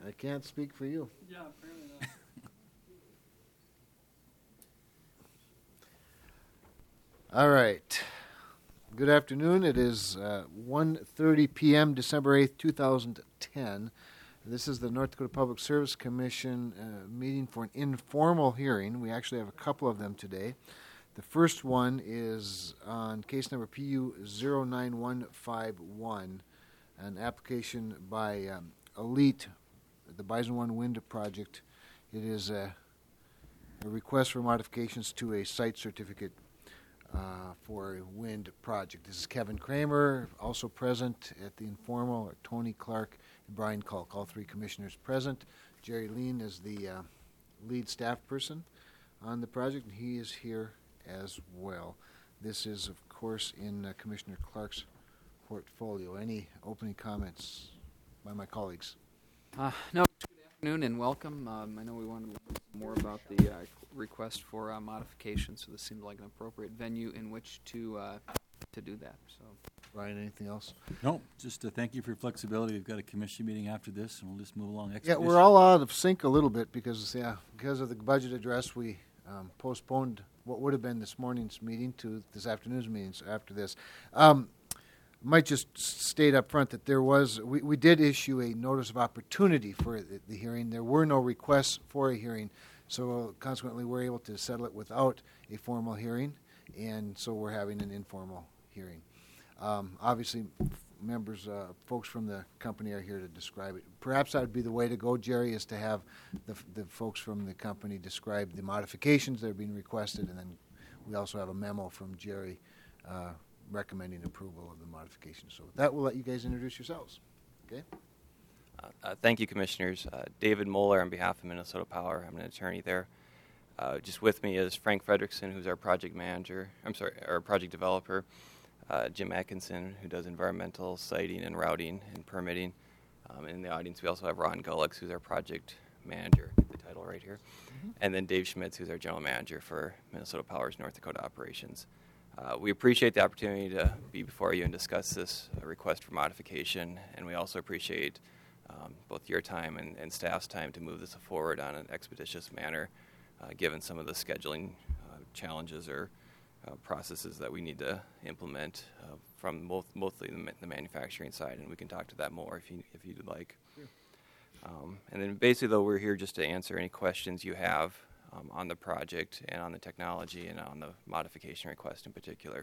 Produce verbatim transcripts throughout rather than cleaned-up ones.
I can't speak for you. Yeah, apparently not. All right. Good afternoon. It is uh, one thirty p.m., December eighth, two thousand ten. This is the North Dakota Public Service Commission uh, meeting for an informal hearing. We actually have a couple of them today. The first one is on case number P U zero nine one five one, an application by um, Elite, the Bison One Wind Project. It is a, a request for modifications to a site certificate uh, for a wind project. This is Kevin Kramer, also present at the informal, Tony Clark and Brian Kalk, all three commissioners present. Jerry Lean is the uh, lead staff person on the project, and he is here as well. This is, of course, in uh, Commissioner Clark's portfolio. Any opening comments by my colleagues? Uh, no, good afternoon and welcome. Um, I know we wanted to learn more about the uh, request for uh, modification, so this seemed like an appropriate venue in which to uh, to do that. So, Ryan, anything else? No, just to thank you for your flexibility. We've got a commission meeting after this, and we'll just move along. Yeah, we're all out of sync a little bit because, yeah, because of the budget address, we um, postponed what would have been this morning's meeting to this afternoon's meetings after this. Um, might just state up front that there was, we, we did issue a notice of opportunity for the, the hearing. There were no requests for a hearing, so consequently we're able to settle it without a formal hearing, and so we're having an informal hearing. Um, obviously, f- members, uh, folks from the company are here to describe it. Perhaps that would be the way to go, Jerry, is to have the, f- the folks from the company describe the modifications that are being requested, and then we also have a memo from Jerry uh, recommending approval of the modification. So with that, we'll let you guys introduce yourselves. Okay? Uh, uh, thank you, Commissioners. Uh, David Moeller on behalf of Minnesota Power. I'm an attorney there. Uh, just with me is Frank Frederickson, who's our project manager. I'm sorry, our project developer. Uh, Jim Atkinson, who does environmental siting and routing and permitting. Um, in the audience, we also have Ron Gullix, who's our project manager. Get the title right here. Mm-hmm. And then Dave Schmitz, who's our general manager for Minnesota Power's North Dakota operations. Uh, we appreciate the opportunity to be before you and discuss this uh, request for modification, and we also appreciate um, both your time and, and staff's time to move this forward on an expeditious manner, uh, given some of the scheduling uh, challenges or uh, processes that we need to implement uh, from both mostly the, ma- the manufacturing side, and we can talk to that more if you if you'd like. Sure. Um, and then basically, though, we're here just to answer any questions you have Um, on the project and on the technology and on the modification request in particular.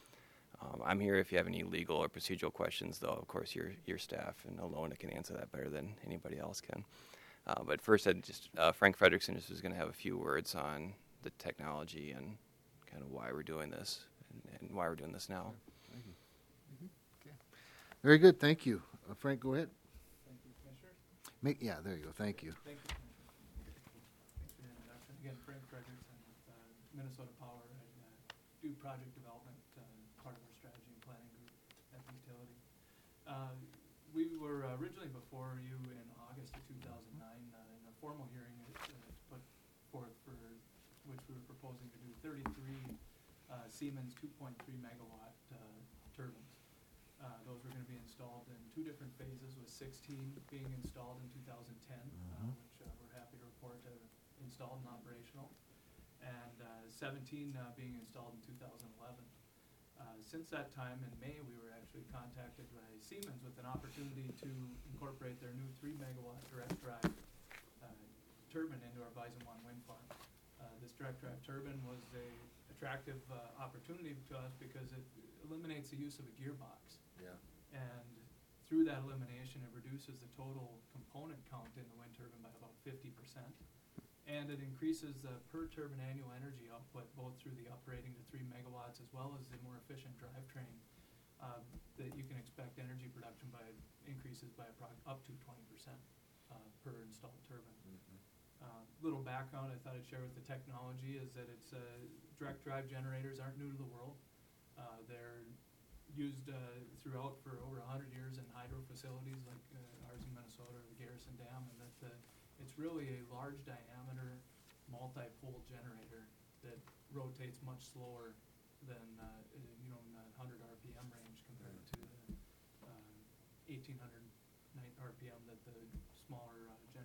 Um, I'm here if you have any legal or procedural questions, though, of course, your your staff and Alona can answer that better than anybody else can. Uh, but first, I'd just uh, Frank Frederickson just was going to have a few words on the technology and kind of why we're doing this and, and why we're doing this now. Thank you. Mm-hmm. Okay. Very good. Thank you. Uh, Frank, go ahead. Thank you, Commissioner. Make, yeah, there you go. Thank you. Thank you, Commissioner. Thanks for the introduction. Again, Frank Frederickson with uh, Minnesota Power. I uh, do project development, uh, part of our strategy and planning group at the utility. Uh, we were originally before you in August of two thousand nine uh, in a formal hearing uh, put forth for which we were proposing to do thirty-three uh, Siemens two point three megawatt uh, turbines. Uh, those were going to be installed in two different phases, with sixteen being installed in two thousand ten, uh, which uh, we're happy to report are installed and operational, and uh, seventeen uh, being installed in two thousand eleven. Uh, since that time, in May, we were actually contacted by Siemens with an opportunity to incorporate their new three megawatt direct drive uh, turbine into our Bison One wind farm. Uh, this direct drive turbine was a attractive uh, opportunity to us because it eliminates the use of a gearbox. Yeah. And through that elimination, it reduces the total component count in the wind turbine by about fifty percent. And it increases the per turbine annual energy output, both through the uprating to three megawatts as well as the more efficient drivetrain, uh, that you can expect energy production by increases by appro- up to twenty percent uh, per installed turbine. Mm-hmm. Uh, little background I thought I'd share with the technology is that it's uh, direct drive generators aren't new to the world. Uh, they're used uh, throughout for over one hundred years in hydro facilities like uh, ours in Minnesota or the Garrison Dam, and that uh, it's really a large diameter multi-pole generator that rotates much slower than uh, you know in the one hundred R P M range compared to the uh, eighteen hundred R P M that the smaller uh,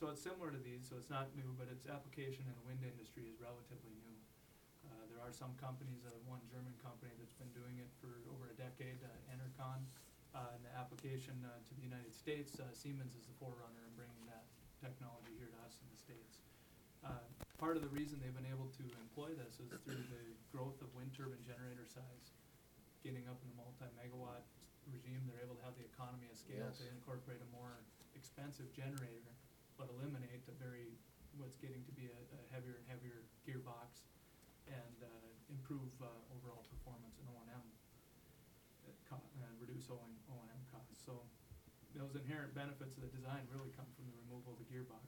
so it's similar to these, so it's not new, but its application in the wind industry is relatively new. Uh, there are some companies, uh, one German company that's been doing it for over a decade, uh, Enercon, uh, and the application uh, to the United States, uh, Siemens is the forerunner in bringing that technology here to us in the States. Uh, part of the reason they've been able to employ this is through the growth of wind turbine generator size. Getting up in the multi-megawatt regime, they're able to have the economy of scale Yes. to incorporate a more expensive generator, but eliminate a very, what's getting to be a, a heavier and heavier gearbox, and uh, improve uh, overall performance in O and M, uh, co- and reduce O and M costs. So those inherent benefits of the design really come from the removal of the gearbox.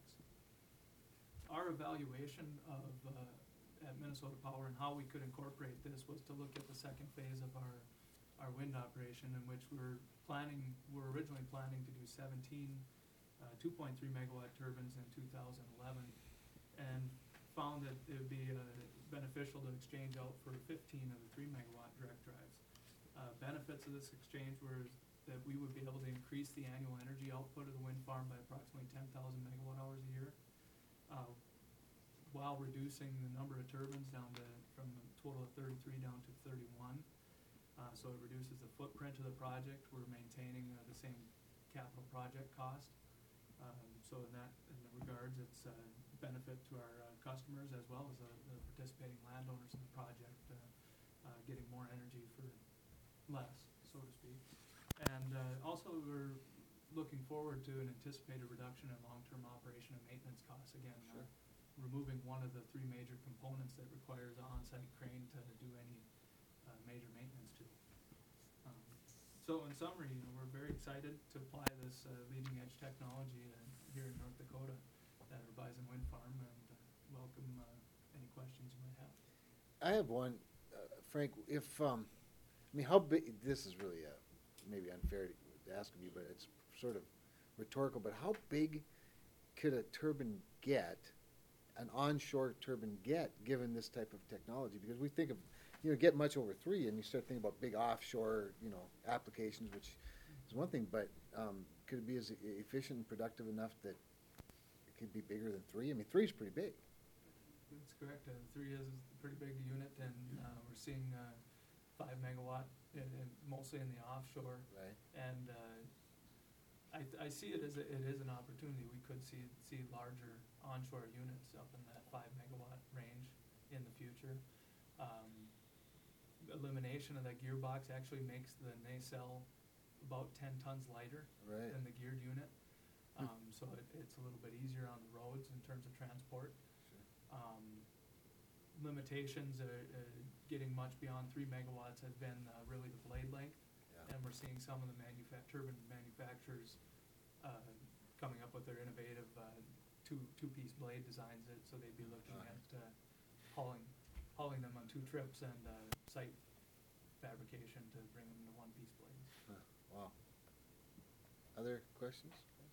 Our evaluation of uh, at Minnesota Power and how we could incorporate this was to look at the second phase of our our wind operation, in which we're planning, we're originally planning to do seventeen uh, two point three megawatt turbines in two thousand eleven, and found that it would be uh, beneficial to exchange out for fifteen of the three megawatt direct drives. Uh, benefits of this exchange were that we would be able to increase the annual energy output of the wind farm by approximately ten thousand megawatt hours a year, uh, while reducing the number of turbines down to, from a total of thirty-three down to thirty-one. Uh, so it reduces the footprint of the project. We're maintaining uh, the same capital project cost. Um, so in that, in the regards, it's a benefit to our uh, customers as well as uh, the participating landowners in the project, uh, uh, getting more energy for less, so to speak. And uh, also we're looking forward to an anticipated reduction in long-term operation and maintenance costs. Again, Sure. uh, removing one of the three major components that requires an on-site crane to do any uh, major maintenance to. Um, so in summary, you know, we're very excited to apply this uh, leading-edge technology uh, here in North Dakota at our Bison Wind Farm, and uh, welcome uh, any questions you might have. I have one, uh, Frank. If um, I mean, how big? This is really uh, maybe unfair to ask of you, but it's sort of rhetorical. But how big could a turbine get? An onshore turbine get, given this type of technology? Because we think of, you know, get much over three, and you start thinking about big offshore, you know, applications, which is one thing. But um, could it be as e- efficient and productive enough that it could be bigger than three? I mean, three is pretty big. That's correct. Uh, three is a pretty big unit, and uh, we're seeing uh, five megawatt, in, in, mostly in the offshore. Right. And uh, I, I see it as a, it is an opportunity. We could see see larger onshore units up in that five megawatt range in the future. Um, elimination of that gearbox actually makes the nacelle about ten tons lighter Right. than the geared unit. Um, so it, it's a little bit easier on the roads in terms of transport. Sure. Um, limitations, uh, uh, getting much beyond three megawatts has been uh, really the blade length. Yeah. And we're seeing some of the manufa- turbine manufacturers uh, coming up with their innovative uh, two, two-piece blade designs, that, so they'd be looking Uh-huh. at uh, hauling, hauling them on two trips and uh, site fabrication to bring them to one-piece blades. Huh. Wow. Other questions?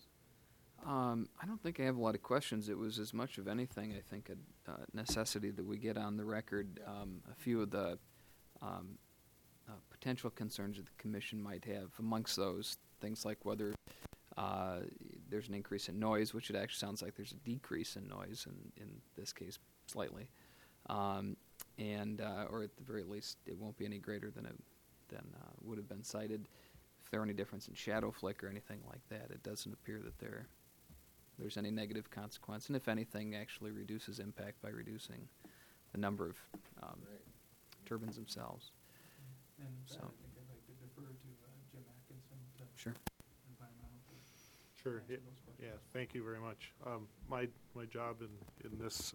Um, I don't think I have a lot of questions. It was as much of anything, I think, a uh, necessity that we get on the record Yeah. um, a few of the um, uh, potential concerns that the commission might have. Amongst those, things like whether uh, there's an increase in noise, which it actually sounds like there's a decrease in noise in, in this case, slightly, um, and uh, or at the very least, it won't be any greater than it than uh, would have been cited. If there are any difference in shadow flick or anything like that, it doesn't appear that there there's any negative consequence, and if anything, actually reduces impact by reducing the number of um, Right. turbines themselves. And with that, So- I think I'd like to defer to uh, Jim Atkinson to Sure. environmental. to Sure, answer yeah, those questions. yeah, thank you very much. Um, my, my job in, in this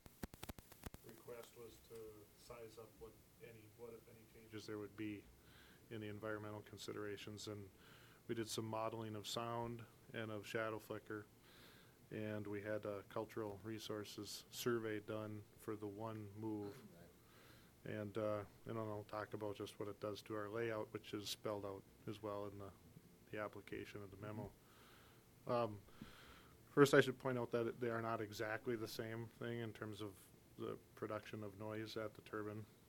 request was to size up what any, what if any changes there would be in the environmental considerations, and we did some modeling of sound and of shadow flicker, and we had a cultural resources survey done for the one move. And, uh, and then I'll talk about just what it does to our layout, which is spelled out as well in the, the application of the memo. Um, first, I should point out that it- they are not exactly the same thing in terms of the production of noise at the turbine.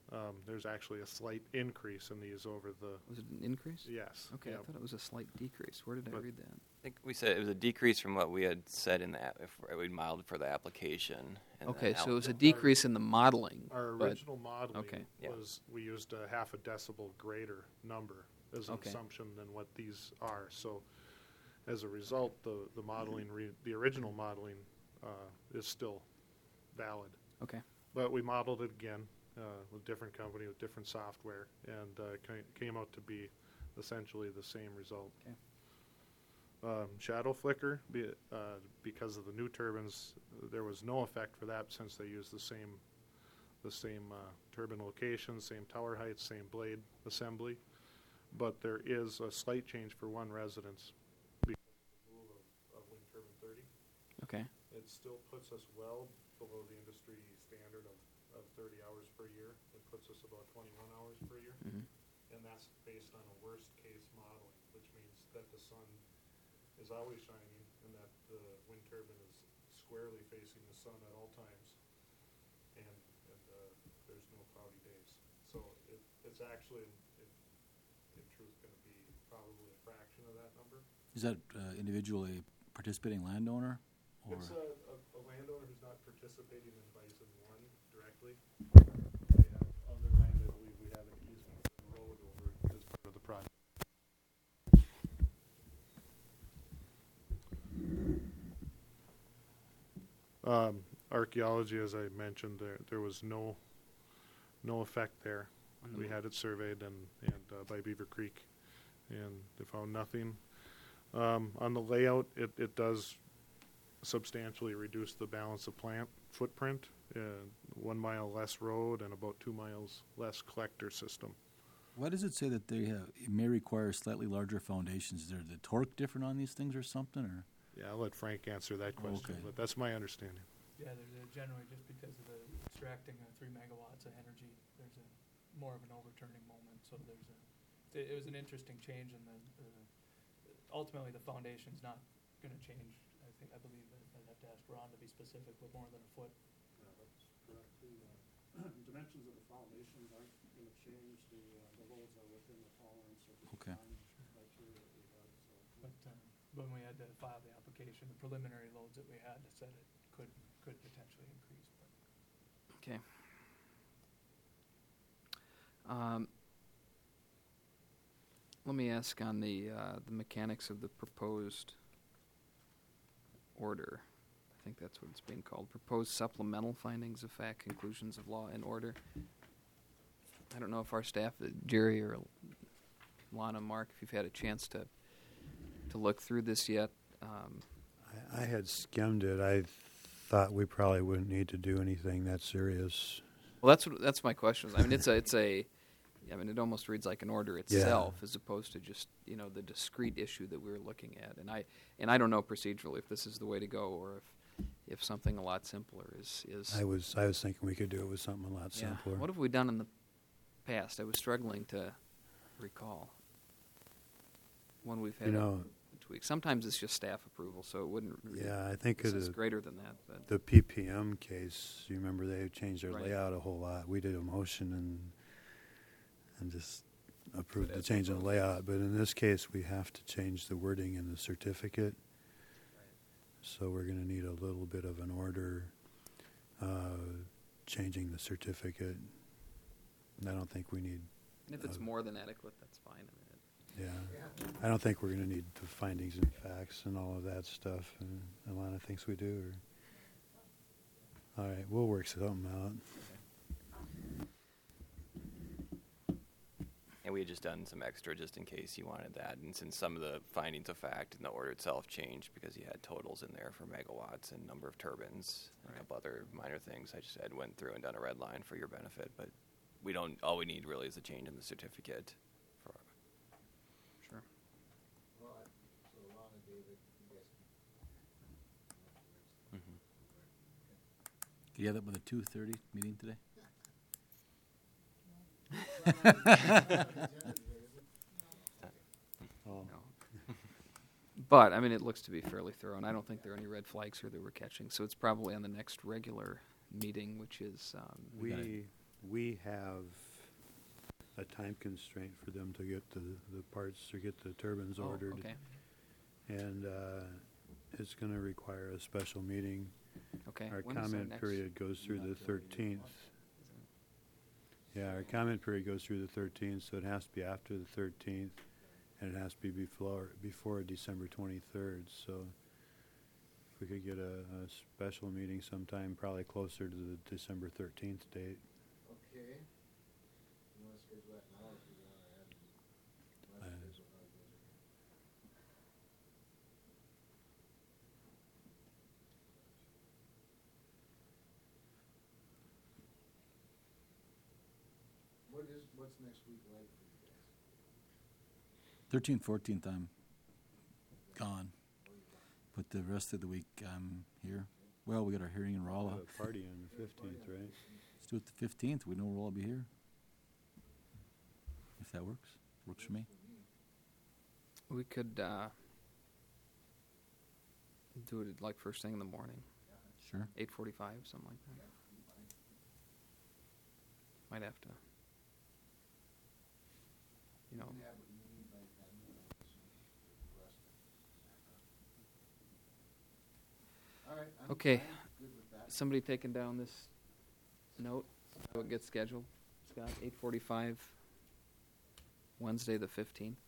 Um, there's actually a slight increase in these over the, Was it an increase? yes. Okay, yep. I thought it was a slight decrease. Where did I But- read that? I think we said it was a decrease from what we had said in the app, if we modeled for the application. and Okay, then so it was a Our- decrease in the modeling. Our but- original modeling okay. Yeah. was, we used a half a decibel greater number as an Okay. assumption than what these are. So as a result, the, the modeling, re- the original modeling uh, is still valid. Okay. But we modeled it again uh, with a different company, with different software, and uh, ca- came out to be essentially the same result. Okay. Um, shadow flicker, be, uh, because of the new turbines, there was no effect for that since they use the same, the same uh, turbine location, same tower height, same blade assembly. But there is a slight change for one residence because of the move of, of wind turbine thirty. Okay. It still puts us well below the industry standard of, of thirty hours per year. It puts us about twenty-one hours per year. Mhm. And that's based on a worst-case modeling, which means that the sun is always shining and that the wind turbine is squarely facing the sun at all times. And, and uh, there's no cloudy days. So it, it's actually, in, in truth, going to be probably a fraction of that number. Is that uh, individual a participating landowner? Or It's a, a, a landowner who's not participating in Bison One directly. They have other land, I believe we have an easement for the road over as part of the project. Um, archaeology, as I mentioned, there, there was no, no effect there. On the We move. had it surveyed and, and uh, by Beaver Creek, and they found nothing. Um, on the layout, it, it does substantially reduce the balance of plant footprint, uh, one mile less road and about two miles less collector system. why does it say that they have, it may require slightly larger foundations? Is there the torque different on these things or something, or? Yeah, I'll let Frank answer that question, Okay. but that's my understanding. Yeah, there's a, generally just because of the extracting uh, three megawatts of energy, there's a more of an overturning moment. So there's a, it, it was an interesting change in the, uh, ultimately the foundation's not going to change. I think, I believe that I'd have to ask Ron to be specific with more than a foot. Yeah, that's correct. The uh, dimensions of the foundations aren't going to change. The, uh, the loads are within the tolerance of the Okay. design criteria that we had. So But um, when we had to file the application, the preliminary loads that we had said it could could potentially increase. But Okay. Um, let me ask on the uh, the mechanics of the proposed order. I think that's what it's being called. Proposed supplemental findings of fact, conclusions of law, and order. I don't know if our staff, uh, Jerry or Lana, Mark, if you've had a chance to to look through this yet. Um, I, I had skimmed it. I thought we probably wouldn't need to do anything that serious. Well, that's what, that's my question. I mean, it's a it's a, I mean, it almost reads like an order itself, as opposed to just you know the discrete issue that we were looking at. And I and I don't know procedurally if this is the way to go, or if if something a lot simpler is is. I was I was thinking we could do it with something a lot yeah. simpler. What have we done in the past? I was struggling to recall when we've had You a know, tweak. Sometimes it's just staff approval, so it wouldn't. Really, yeah, I think this it is is greater than that, but. the P P M case. You remember they changed their Right. layout a whole lot. We did a motion and and just approved But the as change in the opposed- layout. But in this case, we have to change the wording in the certificate. So we're going to need a little bit of an order uh, changing the certificate. And I don't think we need, And if it's uh, more than adequate, that's fine. I mean, it, yeah, I don't think we're going to need the findings and facts and all of that stuff. And Alana thinks we do. Or, all right, we'll work something out. And we had just done some extra just in case you wanted that. And since some of the findings of fact in the order itself changed because you had totals in there for megawatts and number of turbines and a couple other minor things, I just had went through and done a red line for your benefit. But we don't. All we need really is a change in the certificate. For sure. mm-hmm. Do you have that with a two thirty meeting today? Oh. No. But, I mean, it looks to be fairly thorough, and I don't think there are any red flags here that we're catching. So it's probably on the next regular meeting, which is, um, We got it. we have a time constraint for them to get the, the parts, to get the turbines Oh, ordered. okay. And uh, it's going to require a special meeting. Okay. Our When is comment next- period goes through the thirteenth. Is it- Yeah, our comment period goes through the thirteenth, so it has to be after the thirteenth, and it has to be before, before December twenty-third. So if we could get a, a special meeting sometime, probably closer to the December thirteenth date. Okay. You want to schedule that now, or do you want to add? you wanna Uh, schedule it now, you guys are- What is, what's next week like for you guys? Thirteenth, fourteenth, I'm gone, but the rest of the week I'm here. Well, we got our hearing in We'll Rolla. have a party on the fifteenth, right? Let's do it the fifteenth. We know we'll all be here. If that works, works for me. We could uh, do it like first thing in the morning, Sure. eight forty-five, something like that. Might have to, you know. You have what you need by then, you know, so the rest. All right. I'm- Okay. I'm good with that. Somebody taking down this note so it gets scheduled. Scott, eight forty-five, Wednesday the fifteenth.